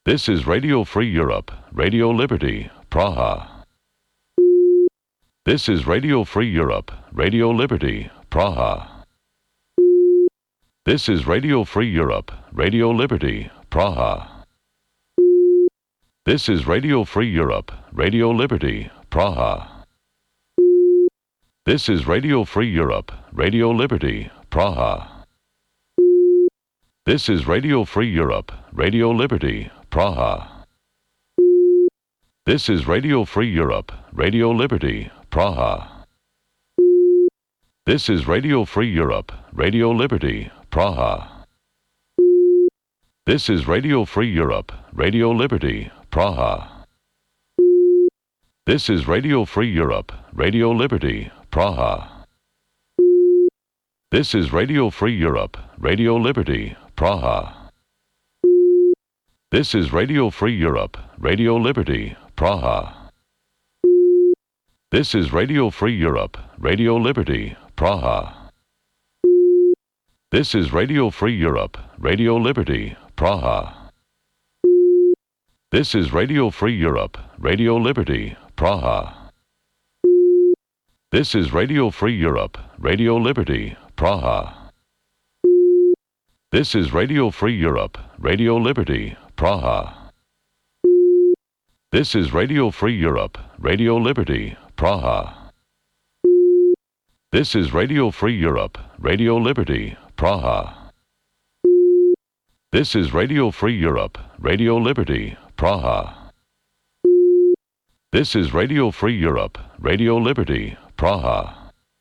This is Radio Free Europe, Radio Liberty, Praha. This is Radio Free Europe, Radio Liberty, Praha. This is Radio Free Europe, Radio Liberty, Praha. This is Radio Free Europe, Radio Liberty, Praha. This is Radio Free Europe, Radio Liberty, Praha. This is Radio Free Europe, Radio Liberty, Praha. This is Radio Free Europe, Radio Liberty, Praha. This is Radio Free Europe, Radio Liberty, Praha. This is Radio Free Europe, Radio Liberty, Praha. This is Radio Free Europe, Radio Liberty, Praha. This is Radio Free Europe, Radio Liberty, Praha. This is Radio Free Europe, Radio Liberty, Praha. This is Radio Free Europe, Radio Liberty, Praha. This is Radio Free Europe, Radio Liberty, Praha. This is Radio Free Europe, Radio Liberty, Praha. This is Radio Free Europe, Radio Liberty, Praha. This is Radio Free Europe, Radio Liberty, Praha. This is Radio Free Europe, Radio Liberty, Praha. This is Radio Free Europe, Radio Liberty, Praha. This is Radio Free Europe, Radio Liberty, Praha. This is Radio Free Europe, Radio Liberty, Praha.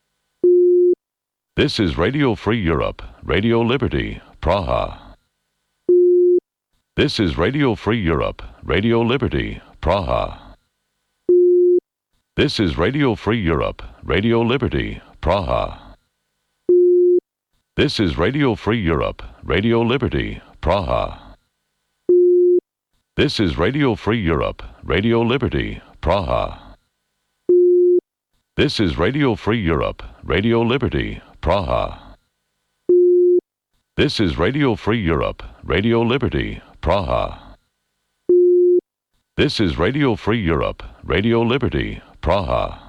This is Radio Free Europe, Radio Liberty, Praha. This is Radio Free Europe, Radio Liberty, Praha. This is Radio Free Europe, Radio Liberty, Praha. This is Radio Free Europe, Radio Liberty, Praha. This is Radio Free Europe, Radio Liberty, Praha. This is Radio Free Europe, Radio Liberty, Praha. This is Radio Free Europe, Radio Liberty, Praha. This is Radio Free Europe, Radio Liberty, Praha.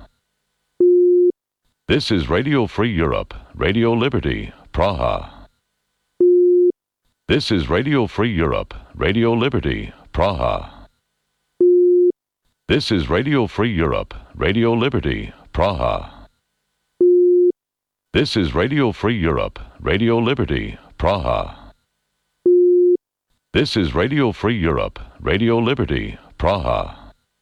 This is Radio Free Europe, Radio Liberty, Praha. This is Radio Free Europe, Radio Liberty, Praha. This is Radio Free Europe, Radio Liberty, Praha. This is Radio Free Europe, Radio Liberty, Praha. This is Radio Free Europe, Radio Liberty, Praha.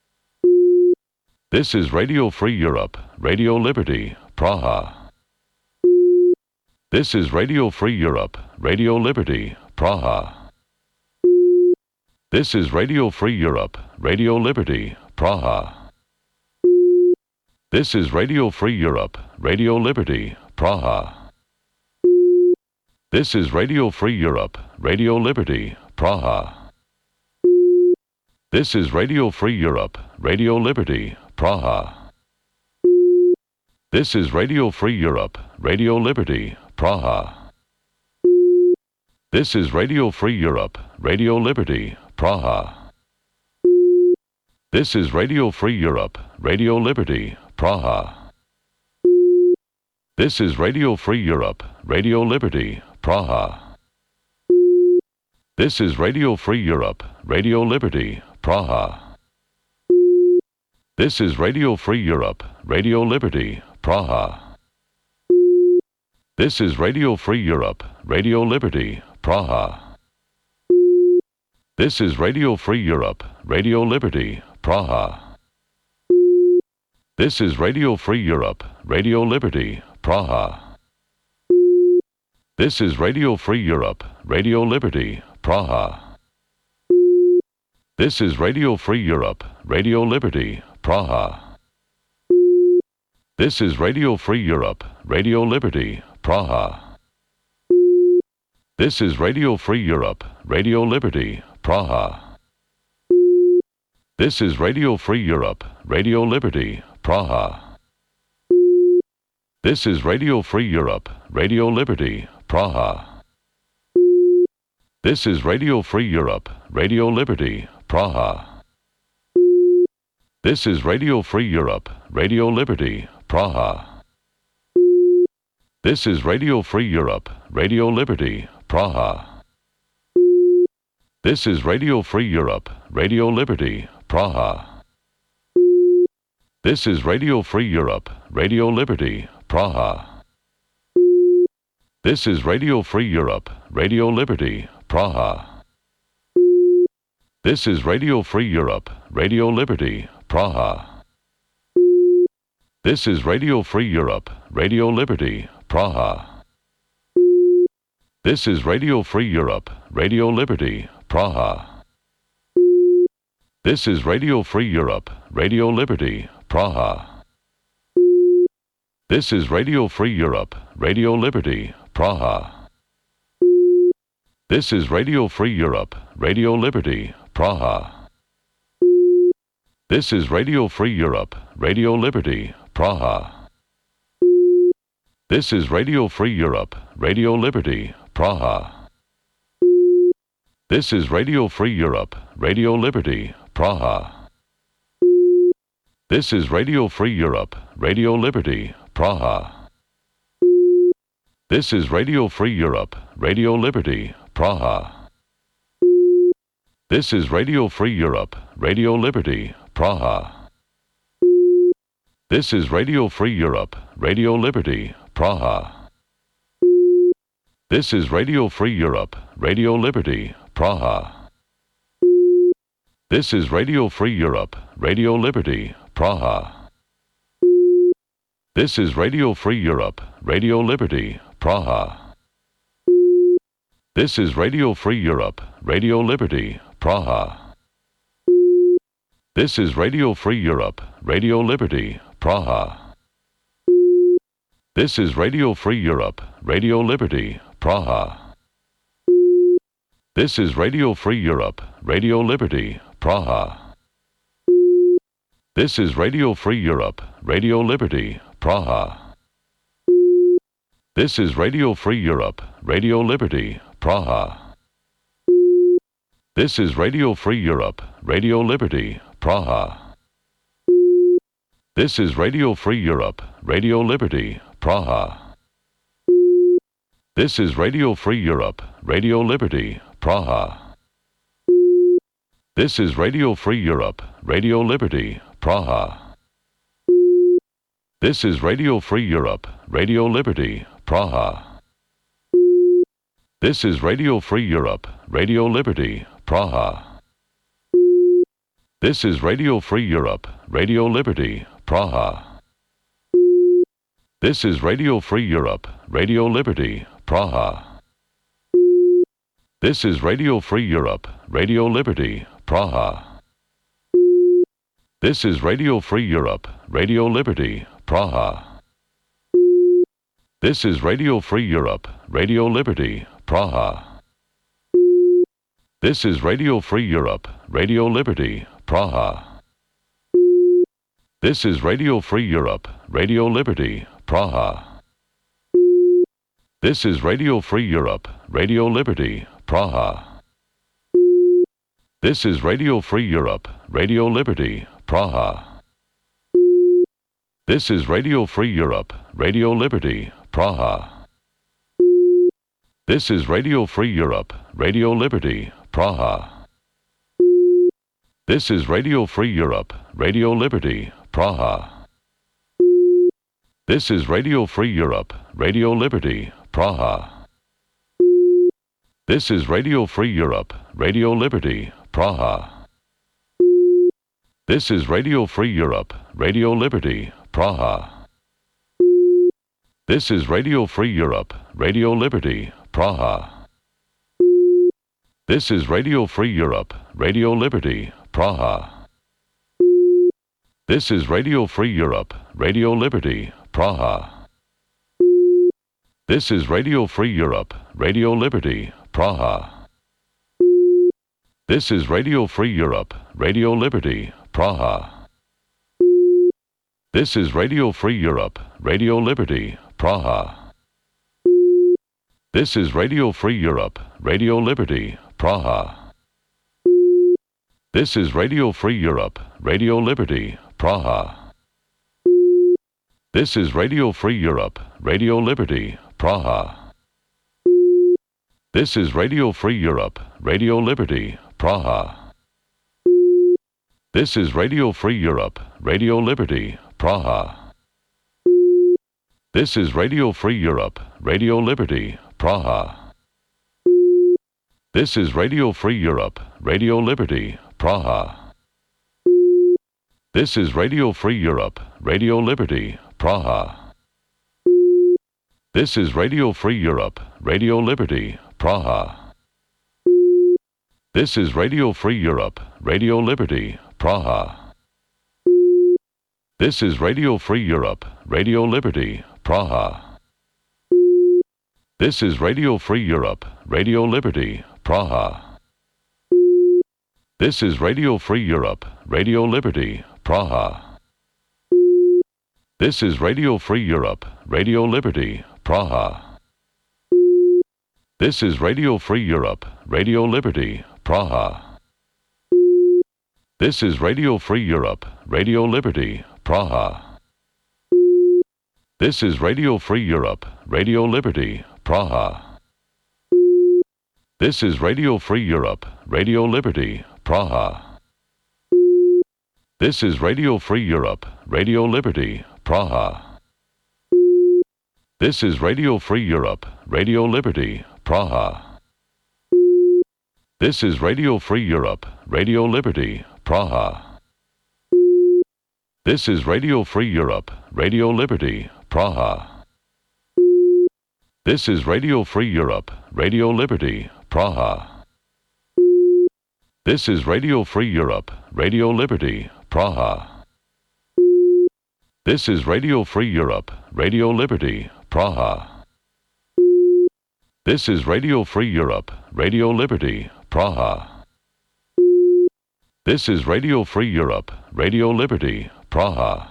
This is Radio Free Europe, Radio Liberty, Praha. This is Radio Free Europe, Radio Liberty, Praha. This is Radio Free Europe, Radio Liberty, Praha. This is Radio Free Europe, Radio Liberty, Praha. This is Radio Free Europe, Radio Liberty, Praha. This is Radio Free Europe, Radio Liberty, Praha. This is Radio Free Europe, Radio Liberty, Praha. This is Radio Free Europe, Radio Liberty, Praha. This is Radio Free Europe, Radio Liberty, Praha. This is Radio Free Europe, Radio Liberty, Praha. This is Radio Free Europe, Radio Liberty, Praha. This is Radio Free Europe, Radio Liberty, Praha. This is Radio Free Europe, Radio Liberty, Praha. This is Radio Free Europe, Radio Liberty, Praha. This is Radio Free Europe, Radio Liberty, Praha. This is Radio Free Europe, Radio Liberty, Praha. This is Radio Free Europe, Radio Liberty, Praha. This is Radio Free Europe, Radio Liberty, Praha. This is Radio Free Europe, Radio Liberty, Praha. This is Radio Free Europe, Radio Liberty, Praha. This is Radio Free Europe, Radio Liberty, Praha. This is Radio Free Europe, Radio Liberty, Praha. This is Radio Free Europe, Radio Liberty, Praha. This is Radio Free Europe, Radio Liberty, Praha. This is Radio Free Europe, Radio Liberty, Praha. This is Radio Free Europe, Radio Liberty, Praha. This is Radio Free Europe, Radio Liberty, Praha. This is Radio Free Europe, Radio Liberty, Praha. This is Radio Free Europe, Radio Liberty, Praha. This is Radio Free Europe, Radio Liberty, Praha. This is Radio Free Europe, Radio Liberty, Praha. This is Radio Free Europe, Radio Liberty, Praha. This is Radio Free Europe, Radio Liberty, Praha. This is Radio Free Europe, Radio Liberty, Praha. This is Radio Free Europe, Radio Liberty, Praha. This is Radio Free Europe, Radio Liberty, Praha. This is Radio Free Europe, Radio Liberty, Praha. This is Radio Free Europe, Radio Liberty, Praha. This is Radio Free Europe, Radio Liberty, Praha. This is Radio Free Europe, Radio Liberty, Praha. This is Radio Free Europe, Radio Liberty, Praha. This is Radio Free Europe, Radio Liberty, Praha. This is Radio Free Europe, Radio Liberty, Praha. This is Radio Free Europe, Radio Liberty, Praha. This is Radio Free Europe, Radio Liberty, Praha. This is Radio Free Europe, Radio Liberty, Praha. This is Radio Free Europe, Radio Liberty, Praha. This is Radio Free Europe, Radio Liberty, Praha. This is Radio Free Europe, Radio Liberty, Praha. This is Radio Free Europe, Radio Liberty, Praha. This is Radio Free Europe, Radio Liberty, Praha. This is Radio Free Europe, Radio Liberty, Praha. This is Radio Free Europe, Radio Liberty, Praha. This is Radio Free Europe, Radio Liberty, Praha. This is Radio Free Europe, Radio Liberty, Praha. This is Radio Free Europe, Radio Liberty, Praha. This is Radio Free Europe, Radio Liberty, Praha. This is Radio Free Europe, Radio Liberty, Praha. This is Radio Free Europe, Radio Liberty, Praha. This is Radio Free Europe, Radio Liberty, Praha. This is Radio Free Europe, Radio Liberty, Praha. This is Radio Free Europe, Radio Liberty, Praha. This is Radio Free Europe, Radio Liberty, Praha. This is Radio Free Europe, Radio Liberty, Praha. This is Radio Free Europe, Radio Liberty, Praha. This is Radio Free Europe, Radio Liberty, Praha. This is Radio Free Europe, Radio Liberty, Praha. This is Radio Free Europe, Radio Liberty, Praha. This is Radio Free Europe, Radio Liberty, Praha. This is Radio Free Europe, Radio Liberty, Praha. This is Radio Free Europe, Radio Liberty, Praha. This is Radio Free Europe, Radio Liberty, Praha. This is Radio Free Europe, Radio Liberty, Praha. This is Radio Free Europe, Radio Liberty, Praha. This is Radio Free Europe, Radio Liberty, Praha. This is Radio Free Europe, Radio Liberty, Praha. This is Radio Free Europe, Radio Liberty, Praha. This is Radio Free Europe, Radio Liberty, Praha. This is Radio Free Europe, Radio Liberty, Praha. This is Radio Free Europe, Radio Liberty, Praha. This is Radio Free Europe, Radio Liberty, Praha. This is Radio Free Europe, Radio Liberty, Praha. This is Radio Free Europe, Radio Liberty, Praha. This is Radio Free Europe, Radio Liberty, Praha. This is Radio Free Europe, Radio Liberty, Praha. This is Radio Free Europe, Radio Liberty, Praha. This is Radio Free Europe, Radio Liberty, Praha. This is Radio Free Europe, Radio Liberty, Praha. This is Radio Free Europe, Radio Liberty, Praha. This is Radio Free Europe, Radio Liberty, Praha. This is Radio Free Europe, Radio Liberty, Praha. This is Radio Free Europe, Radio Liberty, Praha. This is Radio Free Europe, Radio Liberty, Praha. This is Radio Free Europe, Radio Liberty, Praha. This is Radio Free Europe, Radio Liberty, Praha. This is Radio Free Europe, Radio Liberty, Praha. This is Radio Free Europe, Radio Liberty, Praha. This is Radio Free Europe, Radio Liberty, Praha. This is Radio Free Europe, Radio Liberty, Praha. This is Radio Free Europe, Radio Liberty, Praha. This is Radio Free Europe, Radio Liberty, Praha. This is Radio Free Europe, Radio Liberty, Praha. This is Radio Free Europe, Radio Liberty, Praha.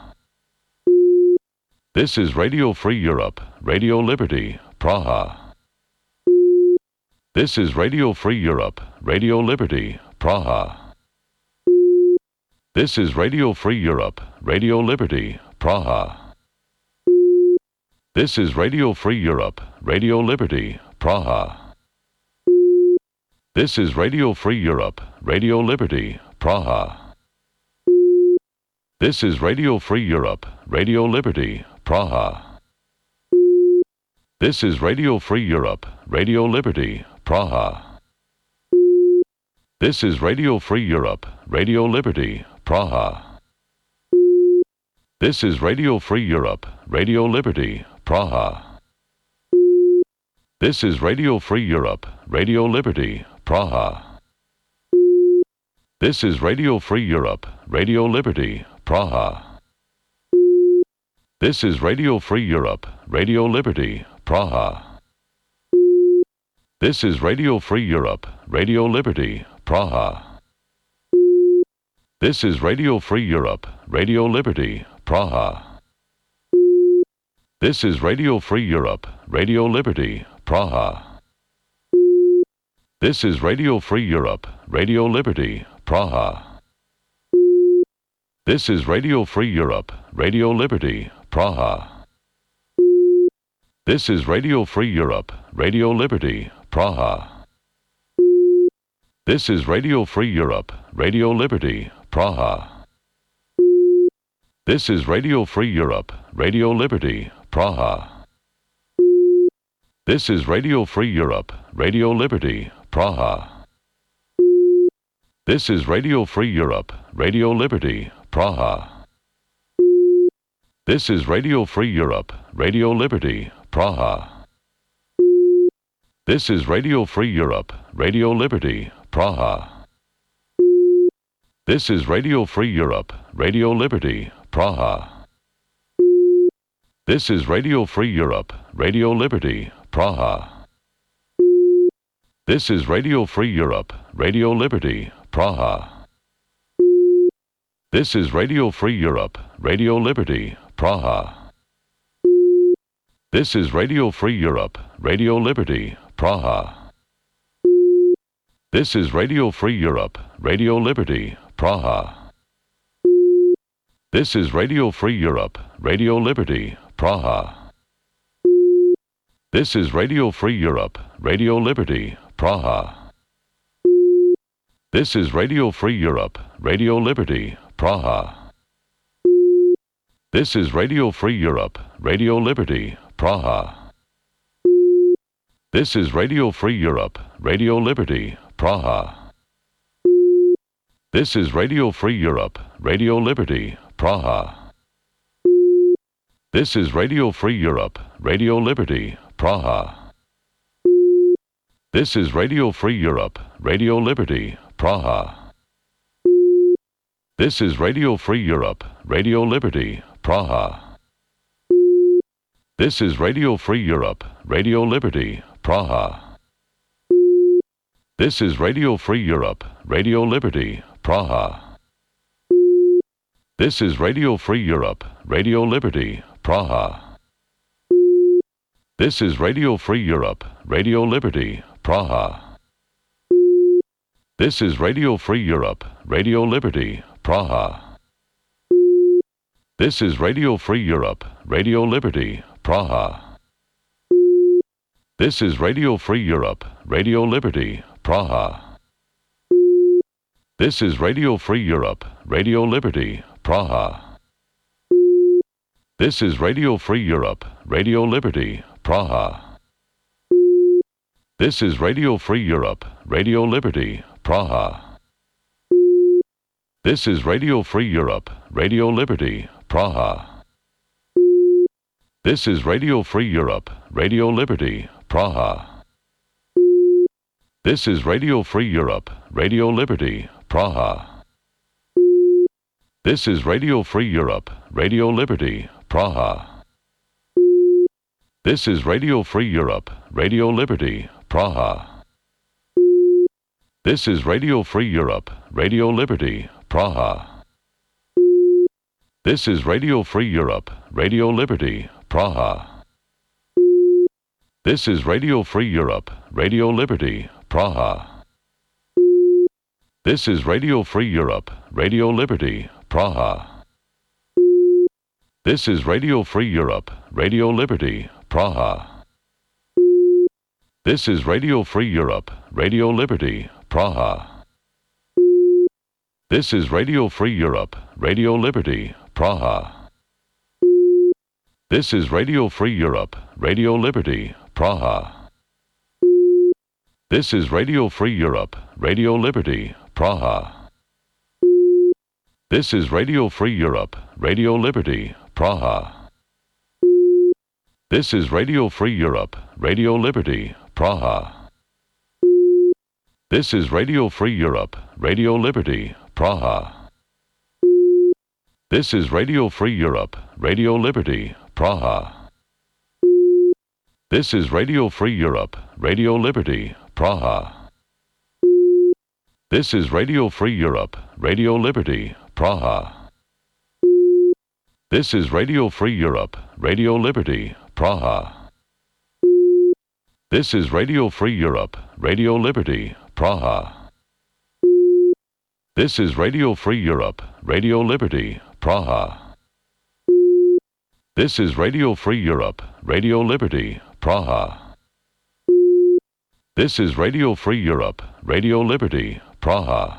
This is Radio Free Europe, Radio Liberty, Praha. This is Radio Free Europe, Radio Liberty, Praha. This is Radio Free Europe, Radio Liberty, Praha. This is Radio Free Europe, Radio Liberty, Praha. This is Radio Free Europe, Radio Liberty, Praha. This is Radio Free Europe, Radio Liberty, Praha. This is Radio Free Europe, Radio Liberty, Praha. This is Radio Free Europe, Radio Liberty, Praha. This is Radio Free Europe, Radio Liberty, Praha. This is Radio Free Europe, Radio Liberty, Praha. This is Radio Free Europe, Radio Liberty, Praha. This is Radio Free Europe, Radio Liberty, Praha. This is Radio Free Europe, Radio Liberty, Praha. This is Radio Free Europe, Radio Liberty, Praha. This is Radio Free Europe, Radio Liberty, Praha. This is Radio Free Europe, Radio Liberty, Praha. This is Radio Free Europe, Radio Liberty, Praha. This is Radio Free Europe, Radio Liberty, Praha. This is Radio Free Europe, Radio Liberty, Praha. This is Radio Free Europe, Radio Liberty, Praha. This is Radio Free Europe, Radio Liberty, Praha. This is Radio Free Europe, Radio Liberty, Praha. This is Radio Free Europe, Radio Liberty, Praha. This is Radio Free Europe, Radio Liberty, Praha. This is Radio Free Europe, Radio Liberty, Praha. This is Radio Free Europe, Radio Liberty, Praha. This is Radio Free Europe, Radio Liberty, Praha. This is Radio Free Europe, Radio Liberty, Praha. This is Radio Free Europe, Radio Liberty, Praha. This is Radio Free Europe, Radio Liberty, Praha. This is Radio Free Europe, Radio Liberty, Praha. This is Radio Free Europe, Radio Liberty, Praha. This is Radio Free Europe, Radio Liberty, Praha. This is Radio Free Europe, Radio Liberty, Praha. This is Radio Free Europe, Radio Liberty, Praha. This is Radio Free Europe, Radio Liberty, Praha. This is Radio Free Europe, Radio Liberty, Praha. This is Radio Free Europe, Radio Liberty, Praha. This is Radio Free Europe, Radio Liberty, Praha. This is Radio Free Europe, Radio Liberty, Praha. This is Radio Free Europe, Radio Liberty, Praha. This is Radio Free Europe, Radio Liberty, Praha. This is Radio Free Europe, Radio Liberty, Praha. This is Radio Free Europe, Radio Liberty, Praha. This is Radio Free Europe, Radio Liberty, Praha. This is Radio Free Europe, Radio Liberty, Praha. This is Radio Free Europe, Radio Liberty, Praha. This is Radio Free Europe, Radio Liberty, Praha. This is Radio Free Europe, Radio Liberty, Praha. This is Radio Free Europe, Radio Liberty, Praha. This is Radio Free Europe, Radio Liberty, Praha. This is Radio Free Europe, Radio Liberty, Praha. This is Radio Free Europe, Radio Liberty, Praha. This is Radio Free Europe, Radio Liberty, Praha. This is Radio Free Europe, Radio Liberty, Praha. This is Radio Free Europe, Radio Liberty, Praha. This is Radio Free Europe, Radio Liberty, Praha. This is Radio Free Europe, Radio Liberty, Praha. This is Radio Free Europe, Radio Liberty, Praha. This is Radio Free Europe, Radio Liberty, Praha. This is Radio Free Europe, Radio Liberty, Praha. This is Radio Free Europe, Radio Liberty, Praha. This is Radio Free Europe, Radio Liberty, Praha. This is Radio Free Europe, Radio Liberty, Praha. This is Radio Free Europe, Radio Liberty, Praha. This is Radio Free Europe, Radio Liberty, Praha. This is Radio Free Europe, Radio Liberty, Praha. This is Radio Free Europe, Radio Liberty, Praha. This is Radio Free Europe, Radio Liberty, Praha. This is Radio Free Europe, Radio Liberty, Praha. This is Radio Free Europe, Radio Liberty, Praha. This is Radio Free Europe, Radio Liberty, Praha. This is Radio Free Europe, Radio Liberty, Praha. This is Radio Free Europe, Radio Liberty, Praha.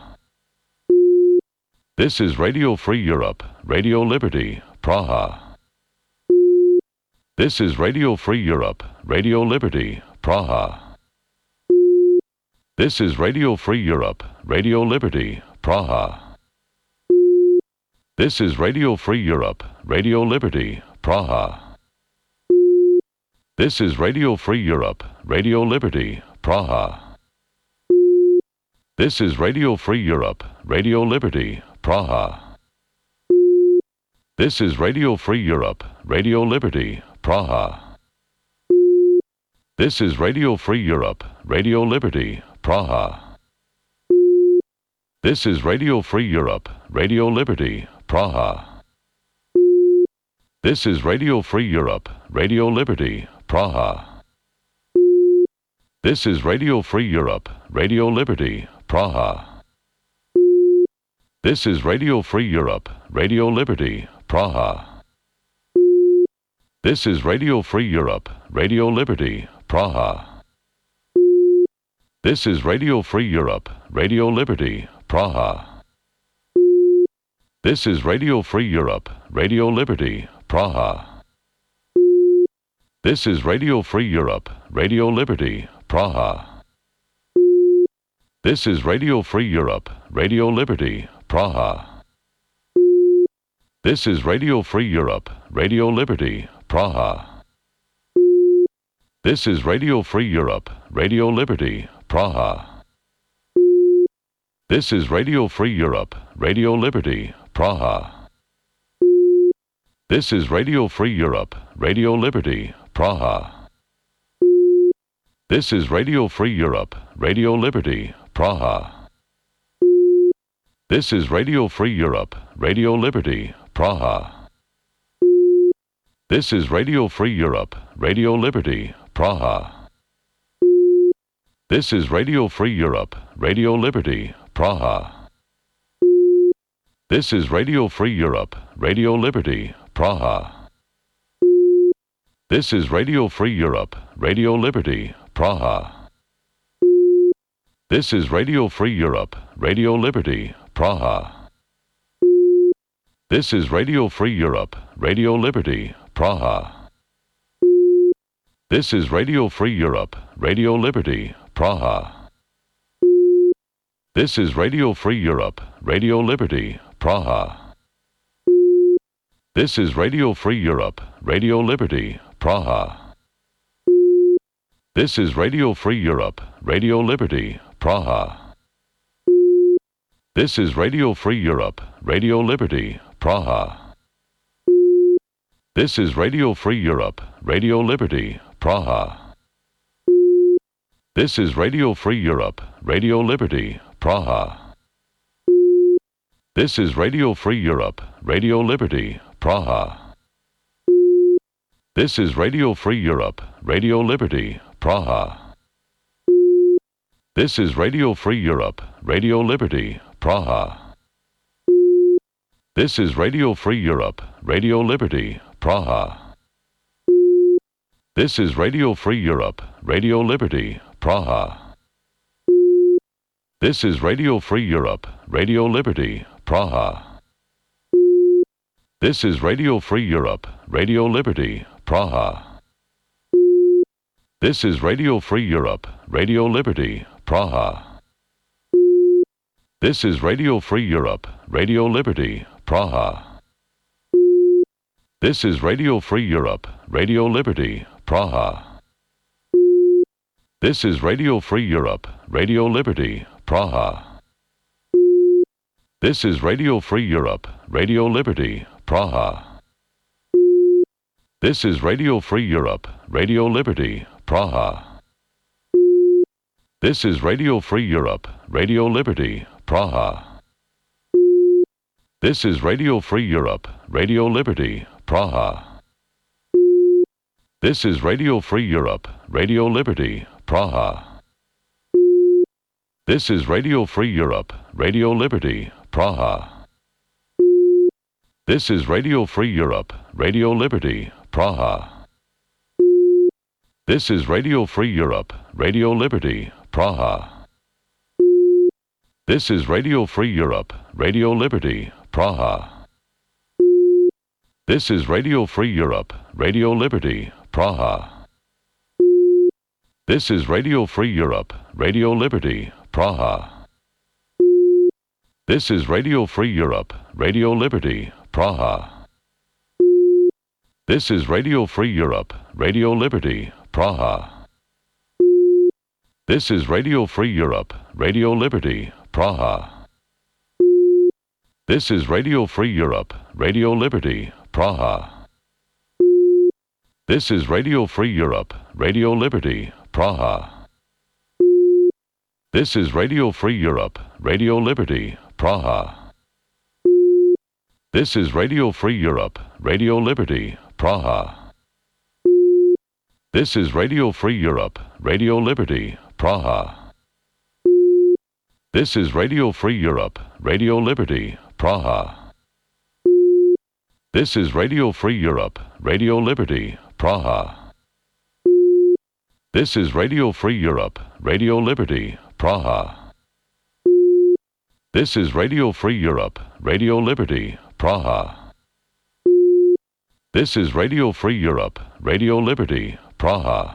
This is Radio Free Europe, Radio Liberty, Praha. This is Radio Free Europe, Radio Liberty, Praha. This is Radio Free Europe, Radio Liberty, Praha. This is Radio Free Europe, Radio Liberty, Praha. This is Radio Free Europe, Radio Liberty, Praha. This is Radio Free Europe, Radio Liberty, Praha. This is Radio Free Europe, Radio Liberty, Praha. This is Radio Free Europe, Radio Liberty, Praha. This is Radio Free Europe, Radio Liberty, Praha. This is Radio Free Europe, Radio Liberty, Praha. This is Radio Free Europe, Radio Liberty, Praha. This is Radio Free Europe, Radio Liberty, Praha. This is Radio Free Europe, Radio Liberty, Praha. This is Radio Free Europe, Radio Liberty, Praha. This is Radio Free Europe, Radio Liberty, Praha. This is Radio Free Europe, Radio Liberty, Praha. This is Radio Free Europe, Radio Liberty, Praha. This is Radio Free Europe, Radio Liberty, Praha. This is Radio Free Europe, Radio Liberty, Praha. This is Radio Free Europe, Radio Liberty, Praha. This is Radio Free Europe, Radio Liberty, Praha. This is Radio Free Europe, Radio Liberty, Praha. This is Radio Free Europe, Radio Liberty, Praha. This is Radio Free Europe, Radio Liberty, Praha. This is Radio Free Europe, Radio Liberty, Praha. This is Radio Free Europe, Radio Liberty, Praha. This is Radio Free Europe, Radio Liberty, Praha. This is Radio Free Europe, Radio Liberty, Praha. This is Radio Free Europe, Radio Liberty, Praha. This is Radio Free Europe, Radio Liberty, Praha. This is Radio Free Europe, Radio Liberty, Praha. This is Radio Free Europe, Radio Liberty, Praha. This is Radio Free Europe, Radio Liberty, Praha. This is Radio Free Europe, Radio Liberty, Praha. This is Radio Free Europe, Radio Liberty, Praha. This is Radio Free Europe, Radio Liberty, Praha. This is Radio Free Europe, Radio Liberty, Praha. This is Radio Free Europe, Radio Liberty, Praha. This is Radio Free Europe, Radio Liberty, Praha. This is Radio Free Europe, Radio Liberty, Praha. This is Radio Free Europe, Radio Liberty, Praha. This is Radio Free Europe, Radio Liberty, Praha. This is Radio Free Europe, Radio Liberty, Praha. This is Radio Free Europe, Radio Liberty, Praha. This is Radio Free Europe, Radio Liberty, Praha. This is Radio Free Europe, Radio Liberty, Praha. This is Radio Free Europe, Radio Liberty, Praha. This is Radio Free Europe, Radio Liberty, Praha. This is Radio Free Europe, Radio Liberty, Praha. This is Radio Free Europe, Radio Liberty, Praha. This is Radio Free Europe, Radio Liberty, Praha. This is Radio Free Europe, Radio Liberty, Praha. This is Radio Free Europe, Radio Liberty, Praha. This is Radio Free Europe, Radio Liberty, Praha. This is Radio Free Europe, Radio Liberty, Praha. This is Radio Free Europe, Radio Liberty, Praha. This is Radio Free Europe, Radio Liberty, Praha. This is Radio Free Europe, Radio Liberty, Praha. This is Radio Free Europe, Radio Liberty, Praha. This is Radio Free Europe, Radio Liberty, Praha. This is Radio Free Europe, Radio Liberty, Praha. This is Radio Free Europe, Radio Liberty, Praha. This is Radio Free Europe, Radio Liberty, Praha. This is Radio Free Europe, Radio Liberty, Praha. This is Radio Free Europe, Radio Liberty, Praha. This is Radio Free Europe, Radio Liberty, Praha. This is Radio Free Europe, Radio Liberty, Praha. This is Radio Free Europe, Radio Liberty, Praha. This is Radio Free Europe, Radio Liberty, Praha. This is Radio Free Europe, Radio Liberty, Praha. This is Radio Free Europe, Radio Liberty, Praha.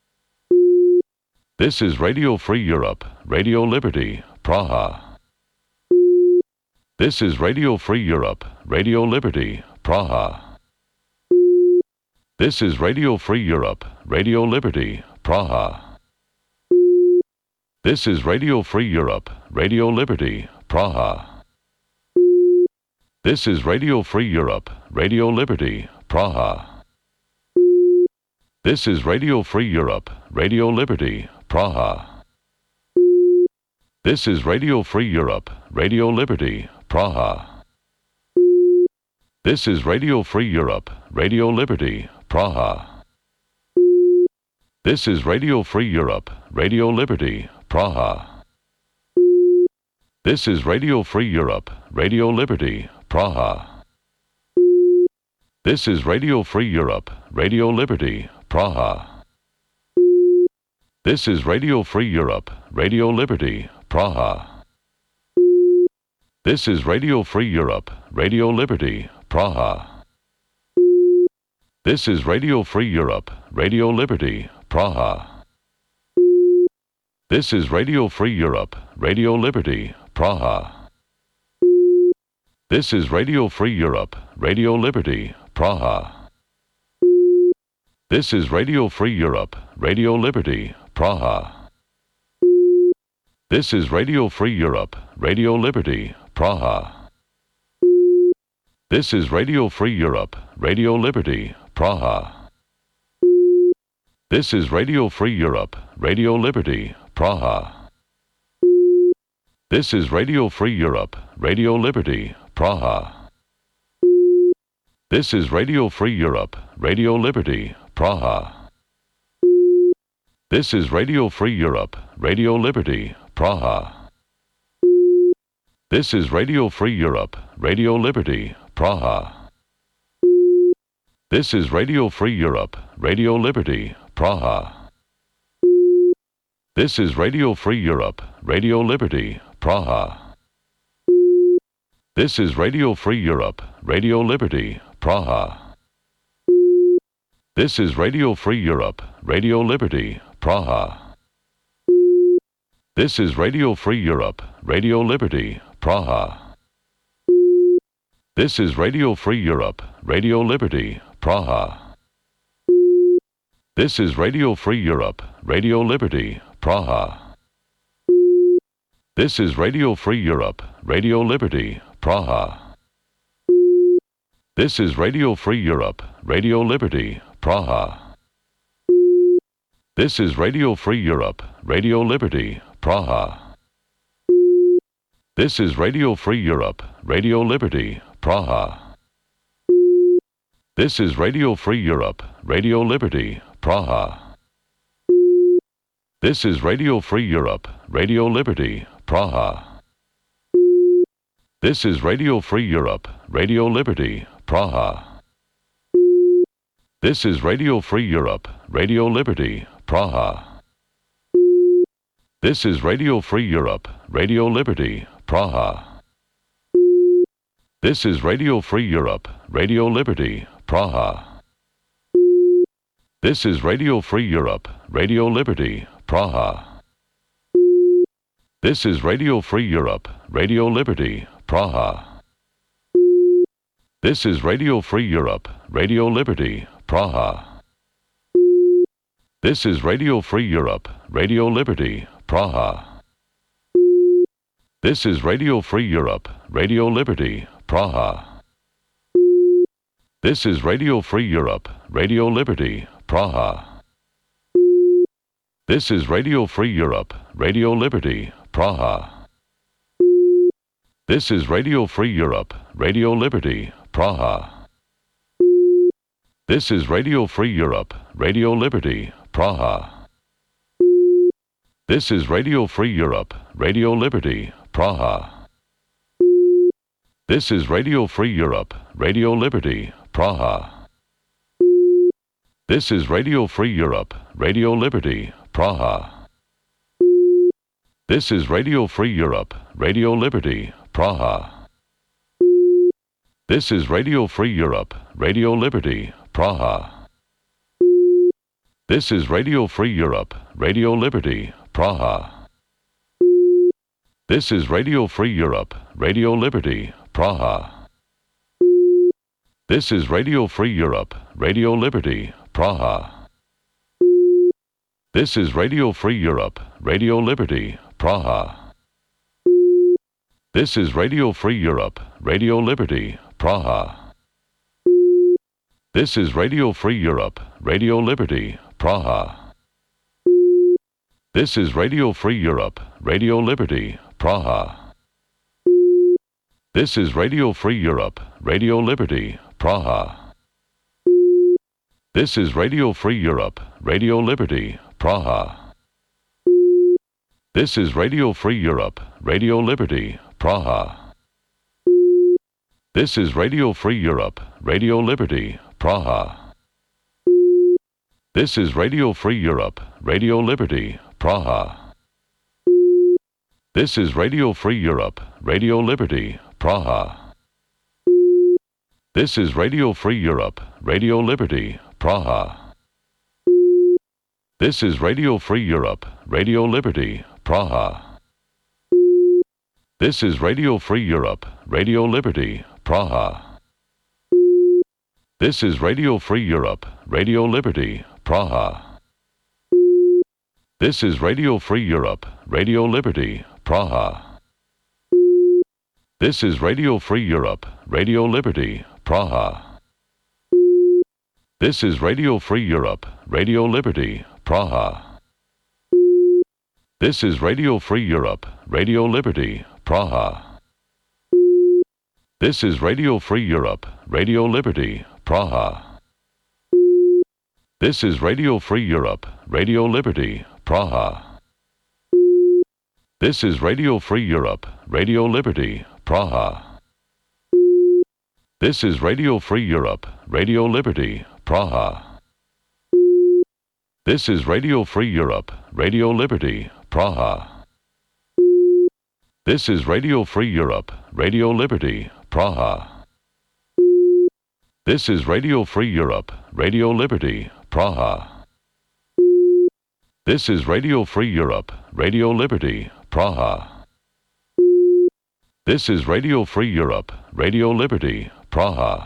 This is Radio Free Europe, Radio Liberty, Praha. This is Radio Free Europe, Radio Liberty, Praha. This is Radio Free Europe, Radio Liberty, Praha. This is Radio Free Europe, Radio Liberty, Praha. This is Radio Free Europe, Radio Liberty, Praha. This is Radio Free Europe, Radio Liberty, Praha. This is Radio Free Europe, Radio Liberty, Praha. This is Radio Free Europe, Radio Liberty, Praha. This is Radio Free Europe, Radio Liberty, Praha. This is Radio Free Europe, Radio Liberty, Praha. This is Radio Free Europe, Radio Liberty, Praha. This is Radio Free Europe, Radio Liberty, Praha. This is Radio Free Europe, Radio Liberty, Praha. This is Radio Free Europe, Radio Liberty, Praha. This is Radio Free Europe, Radio Liberty, Praha. This is Radio Free Europe, Radio Liberty, Praha. This is Radio Free Europe, Radio Liberty, Praha. This is Radio Free Europe, Radio Liberty, Praha. This is Radio Free Europe, Radio Liberty, Praha. This is Radio Free Europe, Radio Liberty, Praha. This is Radio Free Europe, Radio Liberty, Praha. This is Radio Free Europe, Radio Liberty, Praha. This is Radio Free Europe, Radio Liberty, Praha. This is Radio Free Europe, Radio Liberty, Praha. This is Radio Free Europe, Radio Liberty, Praha. This is Radio Free Europe, Radio Liberty, Praha. This is Radio Free Europe, Radio Liberty, Praha. This is Radio Free Europe, Radio Liberty, Praha. This is Radio Free Europe, Radio Liberty, Praha. This is Radio Free Europe, Radio Liberty, Praha. This is Radio Free Europe, Radio Liberty, Praha. This is Radio Free Europe, Radio Liberty, Praha. This is Radio Free Europe, Radio Liberty, Praha. This is Radio Free Europe, Radio Liberty, Praha. This is Radio Free Europe, Radio Liberty, Praha. This is Radio Free Europe, Radio Liberty, Praha. This is Radio Free Europe, Radio Liberty, Praha. This is Radio Free Europe, Radio Liberty, Praha. This is Radio Free Europe, Radio Liberty, Praha. This is Radio Free Europe, Radio Liberty, Praha. This is Radio Free Europe, Radio Liberty, Praha. This is Radio Free Europe, Radio Liberty, Praha. This is Radio Free Europe, Radio Liberty, Praha. This is Radio Free Europe, Radio Liberty, Praha. This is Radio Free Europe, Radio Liberty, Praha. This is Radio Free Europe, Radio Liberty, Praha. This is Radio Free Europe, Radio Liberty, Praha. This is Radio Free Europe, Radio Liberty, Praha. This is Radio Free Europe, Radio Liberty, Praha. This is Radio Free Europe, Radio Liberty, Praha. This is Radio Free Europe, Radio Liberty, Praha. This is Radio Free Europe, Radio Liberty, Praha. This is Radio Free Europe, Radio Liberty, Praha. This is Radio Free Europe, Radio Liberty, Praha. This is Radio Free Europe, Radio Liberty, Praha. This is Radio Free Europe, Radio Liberty, Praha. This is Radio Free Europe, Radio Liberty, Praha. This is Radio Free Europe, Radio Liberty, Praha. This is Radio Free Europe, Radio Liberty, Praha. This is Radio Free Europe, Radio Liberty, Praha. This is Radio Free Europe, Radio Liberty, Praha. This is Radio Free Europe, Radio Liberty, Praha. This is Radio Free Europe, Radio Liberty, Praha. This is Radio Free Europe, Radio Liberty, Praha. This is Radio Free Europe, Radio Liberty, Praha. This is Radio Free Europe, Radio Liberty, Praha. This is Radio Free Europe, Radio Liberty, Praha. This is Radio Free Europe, Radio Liberty, Praha. This is Radio Free Europe, Radio Liberty, Praha. This is Radio Free Europe, Radio Liberty, Praha. This is Radio Free Europe, Radio Liberty, Praha. This is Radio Free Europe, Radio Liberty, Praha. This is Radio Free Europe, Radio Liberty, Praha. This is Radio Free Europe, Radio Liberty, Praha. This is Radio Free Europe, Radio Liberty, Praha. This is Radio Free Europe, Radio Liberty, Praha. This is Radio Free Europe, Radio Liberty, Praha. This is Radio Free Europe, Radio Liberty, Praha. This is Radio Free Europe, Radio Liberty, Praha. This is Radio Free Europe, Radio Liberty, Praha. This is Radio Free Europe, Radio Liberty, Praha. This is Radio Free Europe, Radio Liberty, Praha. This is Radio Free Europe, Radio Liberty, Praha. This is Radio Free Europe, Radio Liberty, Praha. This is Radio Free Europe, Radio Liberty, Praha.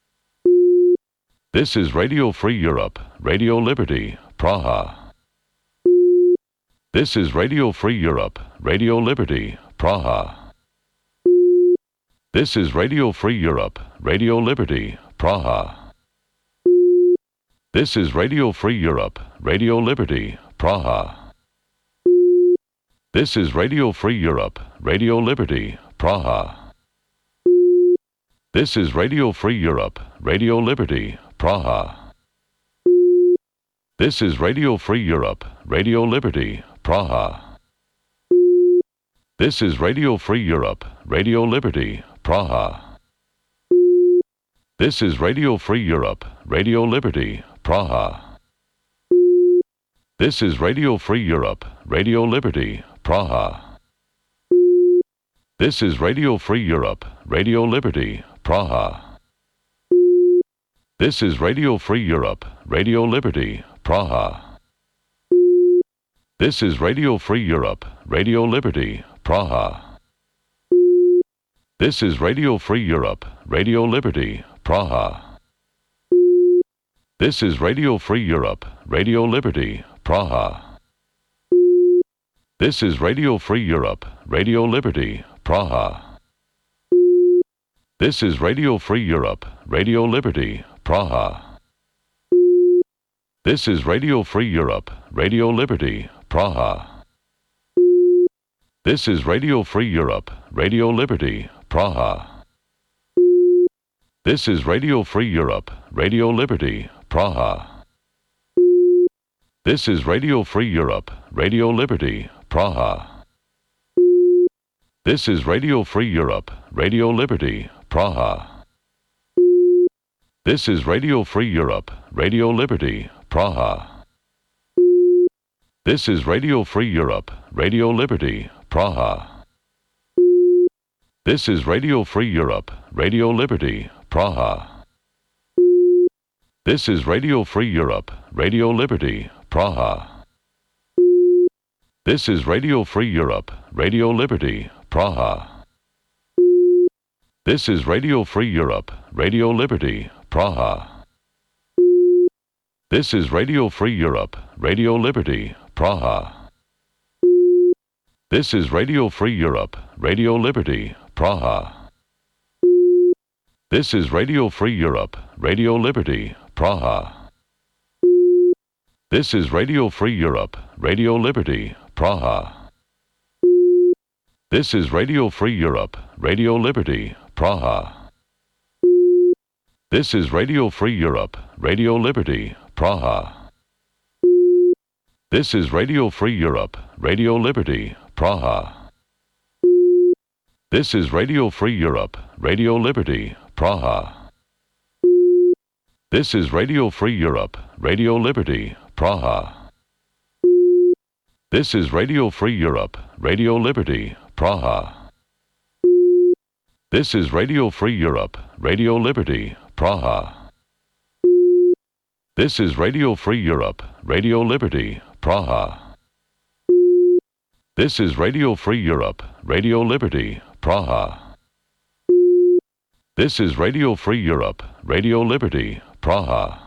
This is Radio Free Europe, Radio Liberty, Praha. This is Radio Free Europe, Radio Liberty, Praha. This is Radio Free Europe, Radio Liberty, Praha. This is Radio Free Europe, Radio Liberty, Praha. This is Radio Free Europe, Radio Liberty, Praha. This is Radio Free Europe, Radio Liberty, Praha. This is Radio Free Europe, Radio Liberty, Praha. This is Radio Free Europe, Radio Liberty, Praha. This is Radio Free Europe, Radio Liberty, Praha. This is Radio Free Europe, Radio Liberty, Praha. This is Radio Free Europe, Radio Liberty, Praha. This is Radio Free Europe, Radio Liberty, Praha. This is Radio Free Europe, Radio Liberty, Praha. This is Radio Free Europe, Radio Liberty, Praha. This is Radio Free Europe, Radio Liberty, Praha. This is Radio Free Europe, Radio Liberty, Praha. This is Radio Free Europe, Radio Liberty, Praha. This is Radio Free Europe, Radio Liberty, Praha. This is Radio Free Europe, Radio Liberty, Praha. This is Radio Free Europe, Radio Liberty, Praha. This is Radio Free Europe, Radio Liberty, Praha. This is Radio Free Europe, Radio Liberty, Praha. This is Radio Free Europe, Radio Liberty, Praha. This is Radio Free Europe, Radio Liberty, Praha. This is Radio Free Europe, Radio Liberty, Praha. This is Radio Free Europe, Radio Liberty, Praha. This is Radio Free Europe, Radio Liberty, Praha. This is Radio Free Europe, Radio Liberty, Praha. This is Radio Free Europe, Radio Liberty, Praha. This is Radio Free Europe, Radio Liberty, Praha. This is Radio Free Europe, Radio Liberty, Praha. This is Radio Free Europe, Radio Liberty, Praha. This is Radio Free Europe, Radio Liberty, Praha. This is Radio Free Europe, Radio Liberty, Praha. This is Radio Free Europe, Radio Liberty, Praha. This is Radio Free Europe, Radio Liberty, Praha. This is Radio Free Europe, Radio Liberty, Praha. This is Radio Free Europe, Radio Liberty, Praha. This is Radio Free Europe, Radio Liberty, Praha. This is Radio Free Europe, Radio Liberty, Praha. This is Radio Free Europe, Radio Liberty, Praha. This is Radio Free Europe, Radio Liberty, Praha.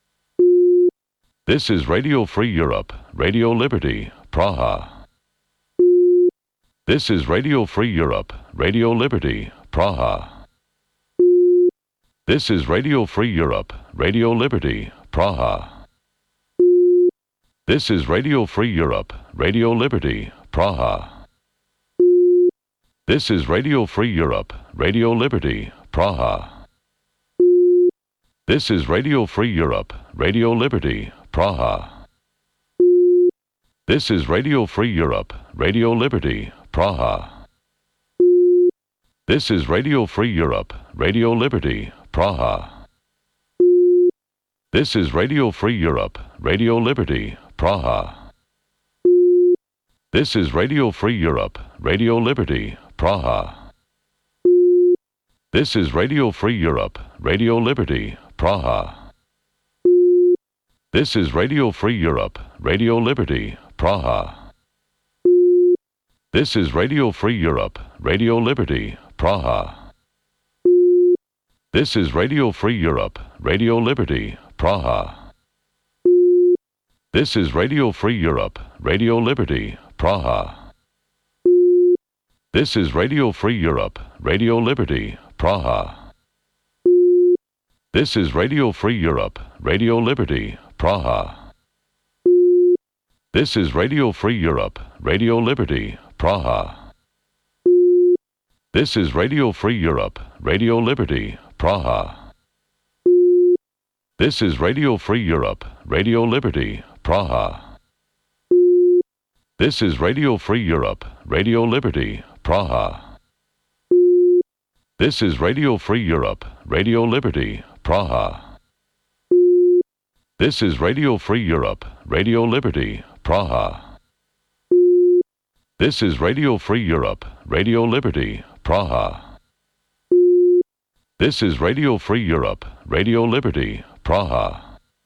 This is Radio Free Europe, Radio Liberty, Praha. This is Radio Free Europe, Radio Liberty, Praha. This is Radio Free Europe, Radio Liberty, Praha. This is Radio Free Europe, Radio Liberty, Praha. This is Radio Free Europe, Radio Liberty, Praha. This is Radio Free Europe, Radio Liberty, Praha. This is Radio Free Europe, Radio Liberty, Praha. This is Radio Free Europe, Radio Liberty, Praha. This is Radio Free Europe, Radio Liberty, Praha. This is Radio Free Europe, Radio Liberty, Praha. This is Radio Free Europe, Radio Liberty, Praha. This is Radio Free Europe, Radio Liberty, Praha. This is Radio Free Europe, Radio Liberty, Praha. This is Radio Free Europe, Radio Liberty, Praha. This is Radio Free Europe, Radio Liberty, Praha. This is Radio Free Europe, Radio Liberty, Praha. This is Radio Free Europe, Radio Liberty, Praha. This is Radio Free Europe, Radio Liberty, Praha. This is Radio Free Europe, Radio Liberty, Praha. This is Radio Free Europe, Radio Liberty, Praha. This is Radio Free Europe, Radio Liberty, Praha. This is Radio Free Europe, Radio Liberty, Praha. This is Radio Free Europe, Radio Liberty, Praha. This is Radio Free Europe, Radio Liberty, Praha. This is Radio Free Europe, Radio Liberty, Praha.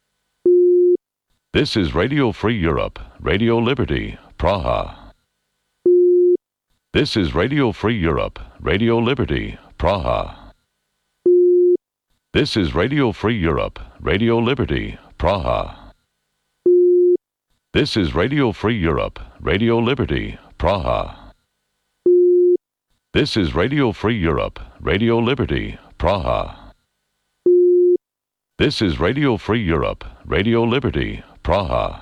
This is Radio Free Europe, Radio Liberty, Praha. This is Radio Free Europe, Radio Liberty, Praha. This is Radio Free Europe, Radio Liberty, Praha. This is Radio Free Europe, Radio Liberty, Praha. This is Radio Free Europe, Radio Liberty, Praha. This is Radio Free Europe, Radio Liberty, Praha.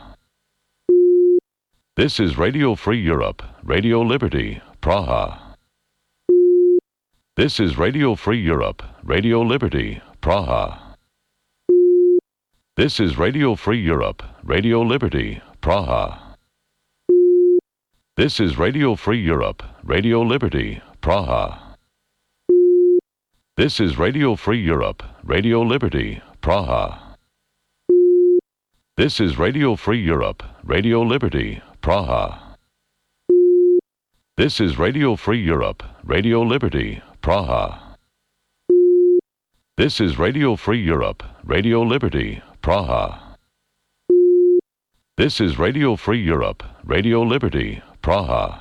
This is Radio Free Europe, Radio Liberty, Praha. This is Radio Free Europe, Radio Liberty, Praha. This is Radio Free Europe, Radio Liberty, Praha. This is Radio Free Europe, Radio Liberty, Praha. This is Radio Free Europe, Radio Liberty, Praha. This is Radio Free Europe, Radio Liberty, Praha. This is Radio Free Europe, Radio Liberty, Praha. This is Radio Free Europe, Radio Liberty, Praha. This is Radio Free Europe, Radio Liberty, Praha.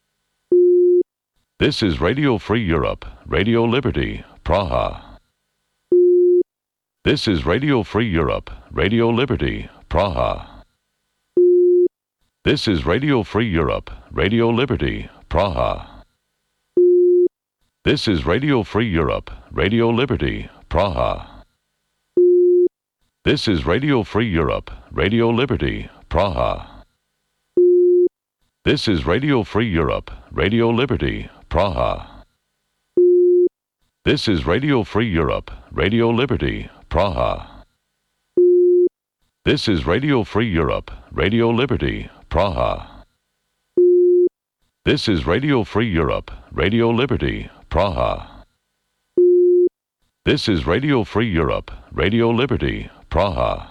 This is Radio Free Europe, Radio Liberty, Praha. This is Radio Free Europe, Radio Liberty, Praha. This is Radio Free Europe, Radio Liberty, Praha. This is Radio Free Europe, Radio Liberty, Praha. This is Radio Free Europe, Radio Liberty, Praha. This is Radio Free Europe, Radio Liberty, Praha. This is Radio Free Europe, Radio Liberty, Praha. This is Radio Free Europe, Radio Liberty, Praha. This is Radio Free Europe, Radio Liberty, Praha. This is Radio Free Europe, Radio Liberty, Praha.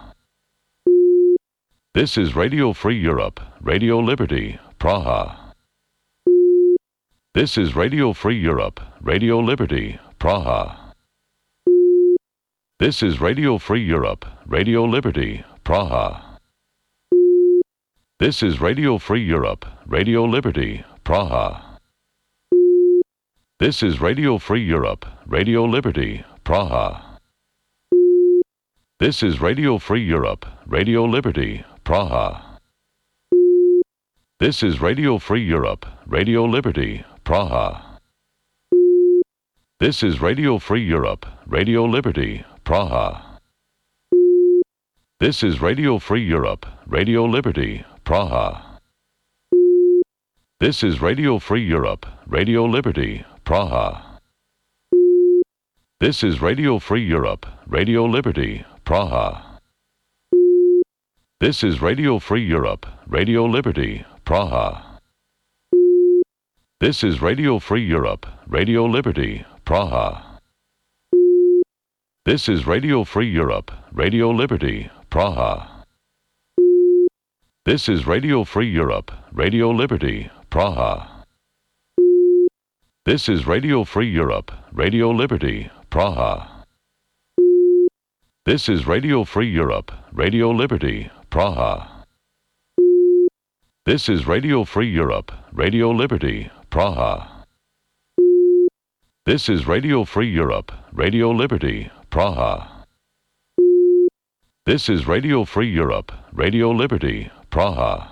This is Radio Free Europe, Radio Liberty, Praha. This is Radio Free Europe, Radio Liberty, Praha. This is Radio Free Europe, Radio Liberty, Praha. This is Radio Free Europe, Radio Liberty, Praha. This is Radio Free Europe, Radio Liberty, Praha. This is Radio Free Europe, Radio Liberty, Praha. This is Radio Free Europe, Radio Liberty, Praha. This is Radio Free Europe, Radio Liberty, Praha. This is Radio Free Europe, Radio Liberty, Praha. This is Radio Free Europe, Radio Liberty, Praha. This is Radio Free Europe, Radio Liberty, Praha. This is Radio Free Europe, Radio Liberty, Praha. This is Radio Free Europe, Radio Liberty, Praha. This is Radio Free Europe, Radio Liberty, Praha. This is Radio Free Europe, Radio Liberty, Praha. This is Radio Free Europe, Radio Liberty, Praha. This is Radio Free Europe, Radio Liberty, Praha. This is Radio Free Europe, Radio Liberty, Praha. This is Radio Free Europe, Radio Liberty, Praha. This is Radio Free Europe, Radio Liberty, Praha.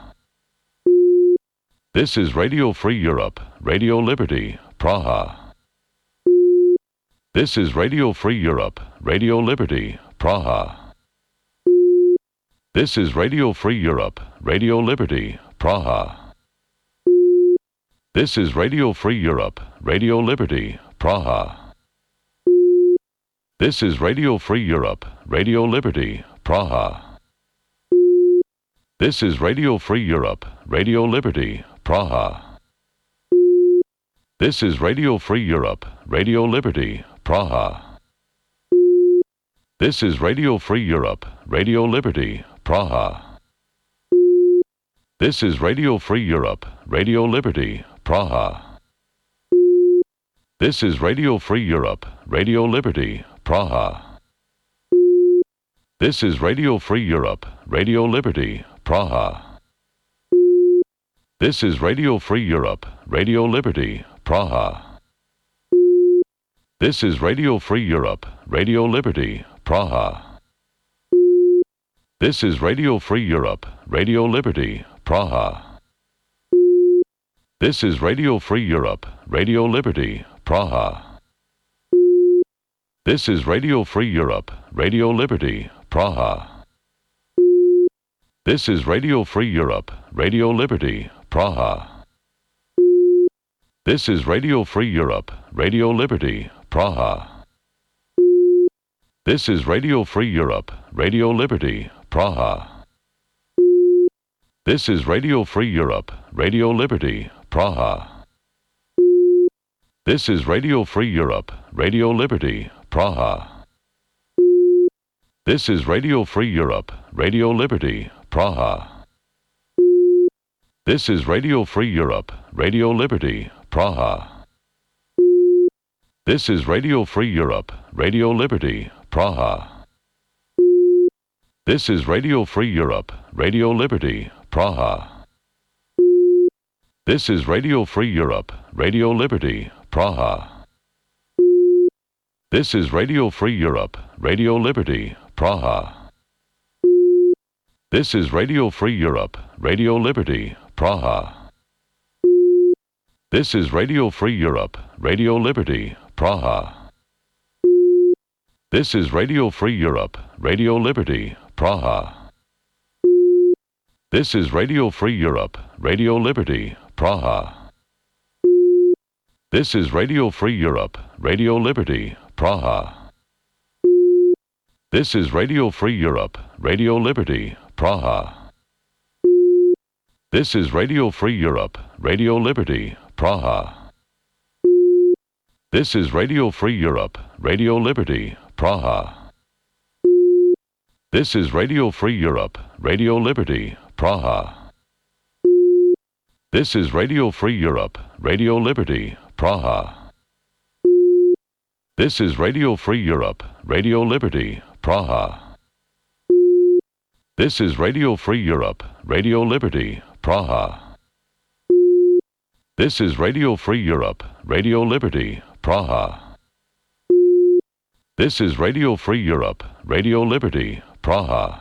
This is Radio Free Europe, Radio Liberty, Praha. This is Radio Free Europe, Radio Liberty, Praha. This is Radio Free Europe, Radio Liberty, Praha. This is Radio Free Europe, Radio Liberty, Praha. This is Radio Free Europe, Radio Liberty, Praha. This is Radio Free Europe, Radio Liberty, Praha. This is Radio Free Europe, Radio Liberty, Praha. This is Radio Free Europe, Radio Liberty, Praha. This is Radio Free Europe, Radio Liberty, Praha. This is Radio Free Europe, Radio Liberty, Praha. This is Radio Free Europe, Radio Liberty, Praha. This is Radio Free Europe, Radio Liberty, Praha. This is Radio Free Europe, Radio Liberty, Praha. This is Radio Free Europe, Radio Liberty, Praha. This is Radio Free Europe, Radio Liberty, Praha. This is Radio Free Europe, Radio Liberty, Praha. This is Radio Free Europe, Radio Liberty, Praha. This is Radio Free Europe, Radio Liberty, Praha. This is Radio Free Europe, Radio Liberty, Praha. This is Radio Free Europe, Radio Liberty, Praha. This is Radio Free Europe, Radio Liberty, Praha. This is Radio Free Europe, Radio Liberty, Praha. This is Radio Free Europe, Radio Liberty, Praha. This is Radio Free Europe, Radio Liberty, Praha. This is Radio Free Europe, Radio Liberty, Praha. This is Radio Free Europe, Radio Liberty, Praha. This is Radio Free Europe, Radio Liberty, Praha. This is Radio Free Europe, Radio Liberty, Praha. This is Radio Free Europe, Radio Liberty, Praha. This is Radio Free Europe, Radio Liberty, Praha. This is Radio Free Europe, Radio Liberty, Praha. This is Radio Free Europe, Radio Liberty, Praha. This is Radio Free Europe, Radio Liberty, Praha. This is Radio Free Europe, Radio Liberty, Praha. This is Radio Free Europe, Radio Liberty, Praha. This is Radio Free Europe, Radio Liberty, Praha. This is Radio Free Europe, Radio Liberty, Praha. This is Radio Free Europe, Radio Liberty, Praha. This is Radio Free Europe, Radio Liberty, Praha. This is Radio Free Europe, Radio Liberty, Praha. This is Radio Free Europe, Radio Liberty, Praha.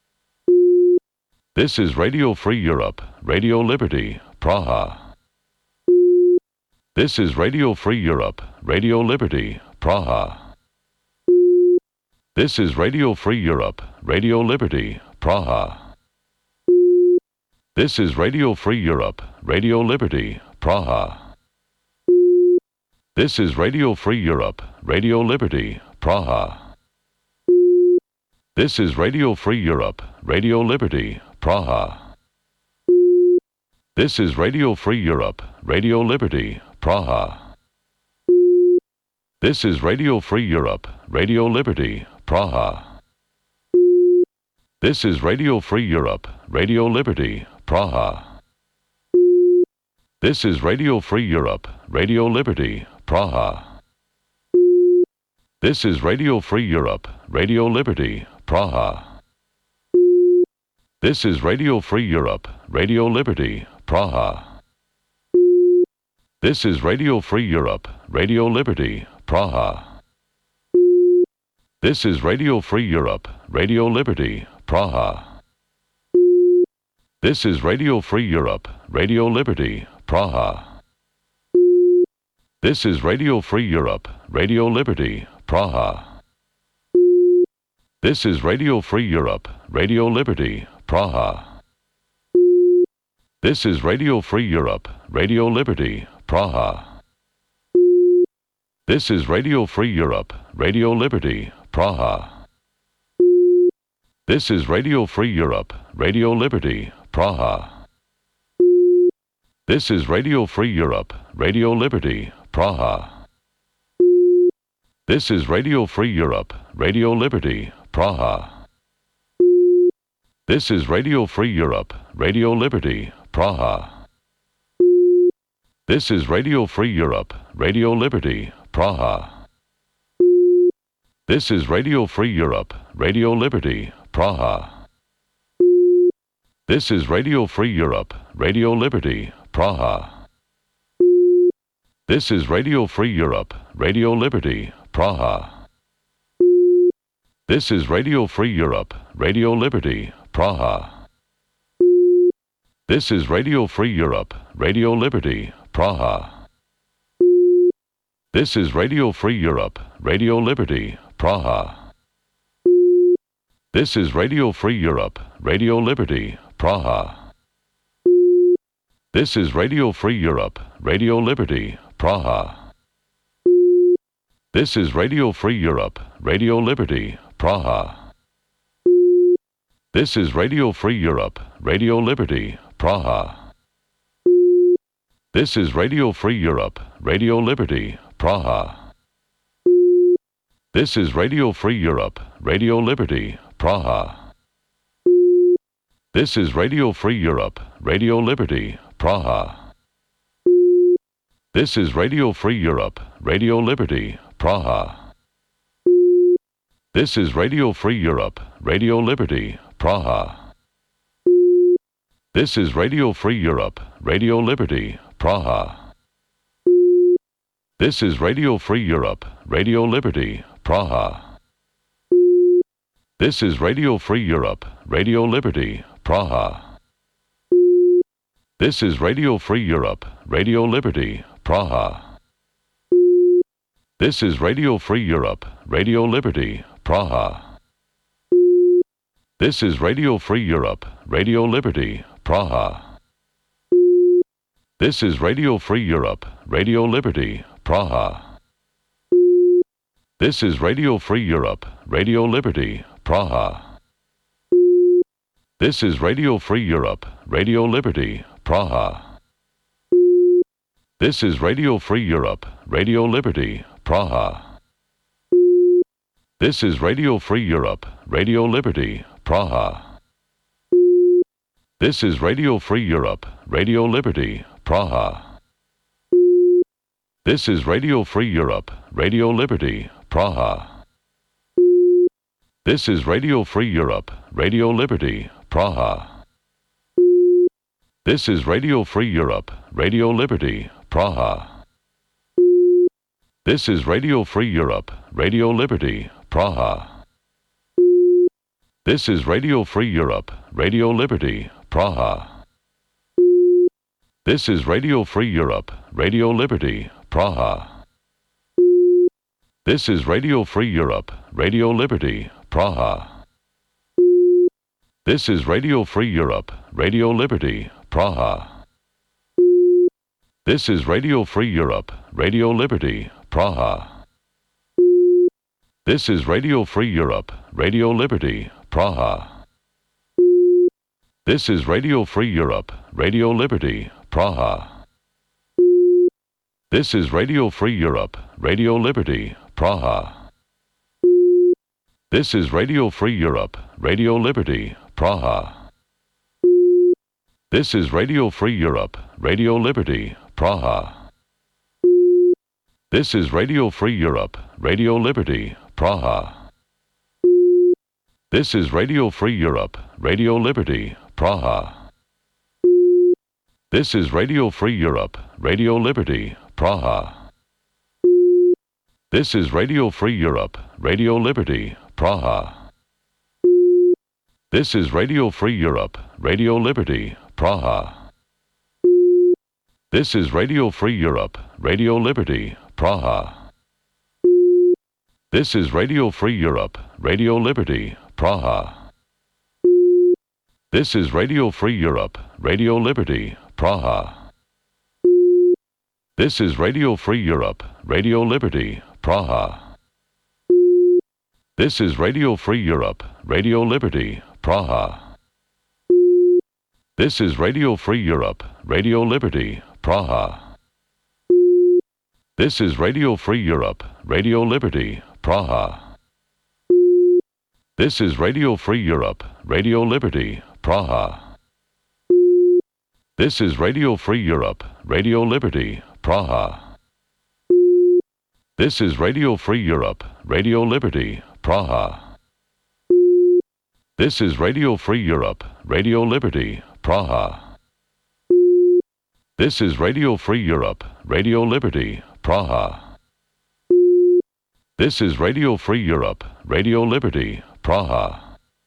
This is Radio Free Europe, Radio Liberty, Praha. This is Radio Free Europe, Radio Liberty, Praha. This is Radio Free Europe, Radio Liberty, Praha. This is Radio Free Europe, Radio Liberty, Praha. This is Radio Free Europe, Radio Liberty, Praha. This is Radio Free Europe, Radio Liberty, Praha. This is Radio Free Europe, Radio Liberty, Praha. This is Radio Free Europe, Radio Liberty, Praha. This is Radio Free Europe, Radio Liberty, Praha. This is Radio Free Europe, Radio Liberty, Praha. This is Radio Free Europe, Radio Liberty, Praha. This is Radio Free Europe, Radio Liberty, Praha. This is Radio Free Europe, Radio Liberty, Praha. This is Radio Free Europe, Radio Liberty, Praha. This is Radio Free Europe, Radio Liberty, Praha. This is Radio Free Europe, Radio Liberty, Praha. This is Radio Free Europe, Radio Liberty, Praha. This is Radio Free Europe, Radio Liberty, Praha. This is Radio Free Europe, Radio Liberty, Praha. This is Radio Free Europe, Radio Liberty, Praha. This is Radio Free Europe, Radio Liberty, Praha. This is Radio Free Europe, Radio Liberty, Praha. This is Radio Free Europe, Radio Liberty, Praha. This is Radio Free Europe, Radio Liberty, Praha. This is Radio Free Europe, Radio Liberty, Praha. This is Radio Free Europe, Radio Liberty, Praha. This is Radio Free Europe, Radio Liberty, Praha. This is Radio Free Europe, Radio Liberty, Praha. This is Radio Free Europe, Radio Liberty, Praha. This is Radio Free Europe, Radio Liberty, Praha. This is Radio Free Europe, Radio Liberty, Praha. This is Radio Free Europe, Radio Liberty, Praha. This is Radio Free Europe, Radio Liberty, Praha. This is Radio Free Europe, Radio Liberty, Praha. This is Radio Free Europe, Radio Liberty, Praha. This is Radio Free Europe, Radio Liberty, Praha. This is Radio Free Europe, Radio Liberty, Praha. This is Radio Free Europe, Radio Liberty, Praha. This is Radio Free Europe, Radio Liberty, Praha. This is Radio Free Europe, Radio Liberty, Praha. This is Radio Free Europe, Radio Liberty, Praha. This is Radio Free Europe, Radio Liberty, Praha. This is Radio Free Europe, Radio Liberty, Praha. This is Radio Free Europe, Radio Liberty, Praha. This is Radio Free Europe, Radio Liberty, Praha. This is Radio Free Europe, Radio Liberty, Praha. This is Radio Free Europe, Radio Liberty, Praha. This is Radio Free Europe, Radio Liberty, Praha. This is Radio Free Europe, Radio Liberty, Praha. This is Radio Free Europe, Radio Liberty, Praha. This is Radio Free Europe, Radio Liberty, Praha. This is Radio Free Europe, Radio Liberty, Praha. This is Radio Free Europe, Radio Liberty, Praha. This is Radio Free Europe, Radio Liberty, Praha. This is Radio Free Europe, Radio Liberty, Praha. This is Radio Free Europe, Radio Liberty, Praha. This is Radio Free Europe, Radio Liberty, Praha. This is Radio Free Europe, Radio Liberty, Praha. This is Radio Free Europe, Radio Liberty, Praha. This is Radio Free Europe, Radio Liberty, Praha. This is Radio Free Europe, Radio Liberty, Praha. This is Radio Free Europe, Radio Liberty, Praha. This is Radio Free Europe, Radio Liberty, Praha. This is Radio Free Europe, Radio Liberty, Praha. This is Radio Free Europe, Radio Liberty, Praha. This is Radio Free Europe, Radio Liberty, Praha. This is Radio Free Europe, Radio Liberty, Praha. This is Radio Free Europe, Radio Liberty, Praha. This is Radio Free Europe, Radio Liberty, Praha. This is Radio Free Europe, Radio Liberty, Praha. This is Radio Free Europe, Radio Liberty, Praha. This is Radio Free Europe, Radio Liberty, Praha. This is Radio Free Europe, Radio Liberty, Praha. This is Radio Free Europe, Radio Liberty, Praha. This is Radio Free Europe, Radio Liberty, Praha. This is Radio Free Europe, Radio Liberty, Praha. This is Radio Free Europe, Radio Liberty, Praha. This is Radio Free Europe, Radio Liberty, Praha. This is Radio Free Europe, Radio Liberty, Praha. This is Radio Free Europe, Radio Liberty, Praha. This is Radio Free Europe, Radio Liberty, Praha. This is Radio Free Europe, Radio Liberty, Praha. This is Radio Free Europe, Radio Liberty, Praha.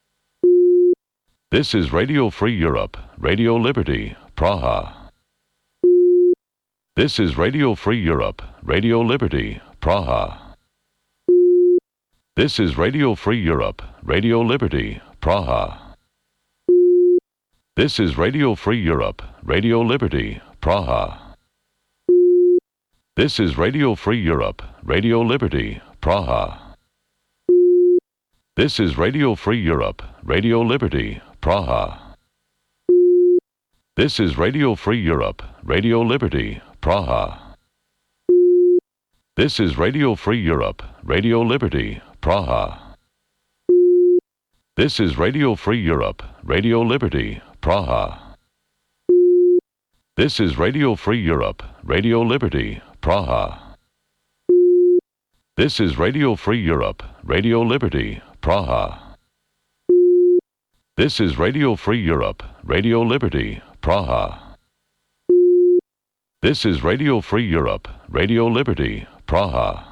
This is Radio Free Europe, Radio Liberty, Praha. This is Radio Free Europe, Radio Liberty, Praha. This is Radio Free Europe, Radio Liberty, Praha. This is Radio Free Europe, Radio Liberty, Praha. This is Radio Free Europe, Radio Liberty, Praha. This is Radio Free Europe, Radio Liberty, Praha. This is Radio Free Europe, Radio Liberty, Praha. This is Radio Free Europe, Radio Liberty, Praha. This is Radio Free Europe, Radio Liberty, Praha. This is Radio Free Europe, Radio Liberty, Praha. This is Radio Free Europe, Radio Liberty, Praha. This is Radio Free Europe, Radio Liberty, Praha. This is Radio Free Europe, Radio Liberty, Praha.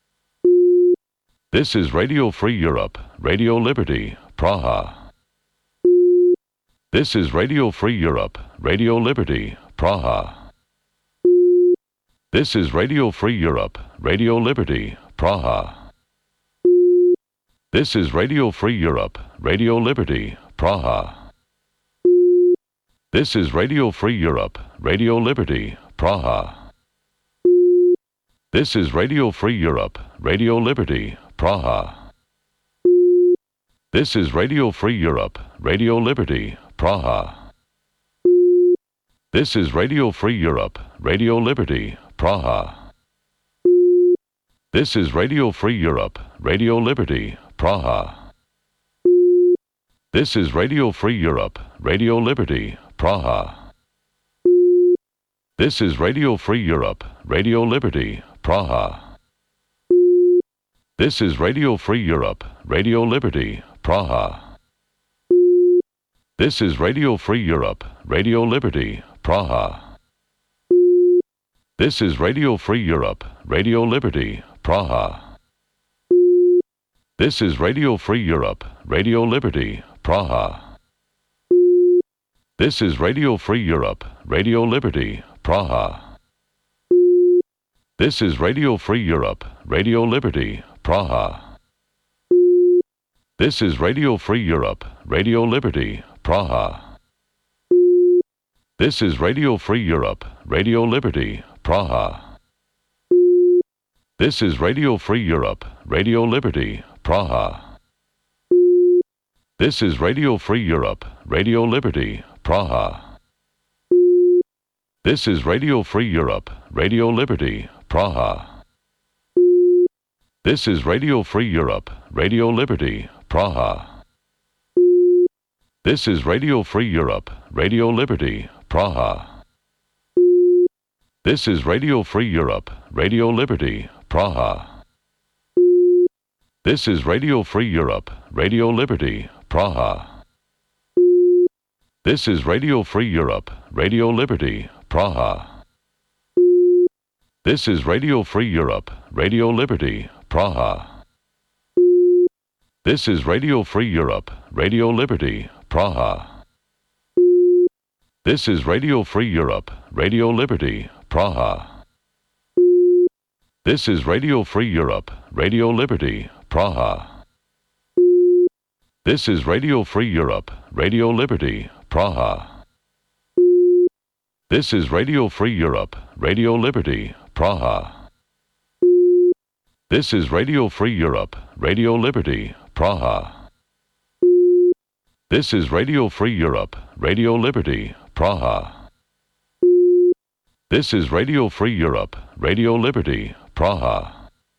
This is Radio Free Europe, Radio Liberty, Praha. This is Radio Free Europe, Radio Liberty, Praha. This is Radio Free Europe, Radio Liberty, Praha. This is Radio Free Europe, Radio Liberty, Praha. This is Radio Free Europe, Radio Liberty, Praha. This is Radio Free Europe, Radio Liberty, Praha. This is Radio Free Europe, Radio Liberty, Praha. This is Radio Free Europe, Radio Liberty, Praha. This is Radio Free Europe, Radio Liberty, Praha. This is Radio Free Europe, Radio Liberty, Praha. This is Radio Free Europe, Radio Liberty, Praha. This is Radio Free Europe, Radio Liberty, Praha. This is Radio Free Europe, Radio Liberty, Praha. This is Radio Free Europe, Radio Liberty, Praha. This is Radio Free Europe, Radio Liberty, Praha. This is Radio Free Europe, Radio Liberty, Praha. This is Radio Free Europe, Radio Liberty, Praha. This is Radio Free Europe, Radio Liberty, Praha. This is Radio Free Europe, Radio Liberty, Praha. This is Radio Free Europe, Radio Liberty, Praha. This is Radio Free Europe, Radio Liberty, Praha. This is Radio Free Europe, Radio Liberty, Praha. This is Radio Free Europe, Radio Liberty, Praha. This is Radio Free Europe, Radio Liberty, Praha. This is Radio Free Europe, Radio Liberty, Praha. This is Radio Free Europe, Radio Liberty, Praha. This is Radio Free Europe, Radio Liberty, Praha. This is Radio Free Europe, Radio Liberty, Praha. This is Radio Free Europe, Radio Liberty, Praha. This is Radio Free Europe, Radio Liberty, Praha. This is Radio Free Europe, Radio Liberty, Praha. This is Radio Free Europe, Radio Liberty, Praha. This is Radio Free Europe, Radio Liberty, Praha. This is Radio Free Europe, Radio Liberty, Praha. This is Radio Free Europe, Radio Liberty, Praha. This is Radio Free Europe, Radio Liberty, Praha.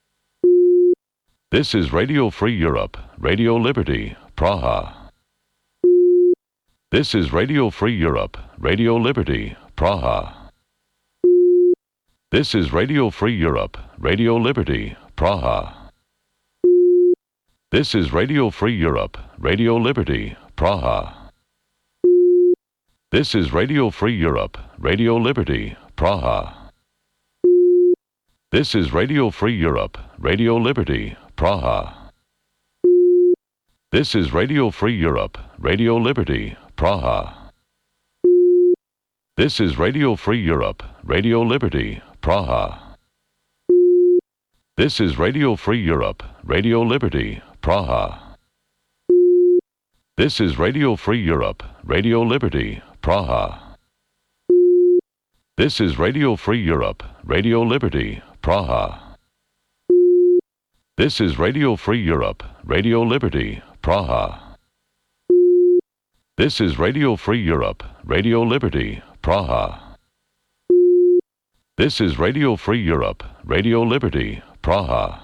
This is Radio Free Europe, Radio Liberty, Praha. This is Radio Free Europe, Radio Liberty, Praha. This is Radio Free Europe, Radio Liberty, Praha. This is Radio Free Europe, Radio Liberty, Praha. This is Radio Free Europe, Radio Liberty, Praha. This is Radio Free Europe, Radio Liberty, Praha. This is Radio Free Europe, Radio Liberty, Praha. This is Radio Free Europe, Radio Liberty, Praha. This is Radio Free Europe, Radio Liberty, Praha. This is Radio Free Europe, Radio Liberty, Praha. This is Radio Free Europe, Radio Liberty, Praha. This is Radio Free Europe, Radio Liberty, Praha. This is Radio Free Europe, Radio Liberty, Praha. This is Radio Free Europe, Radio Liberty, Praha.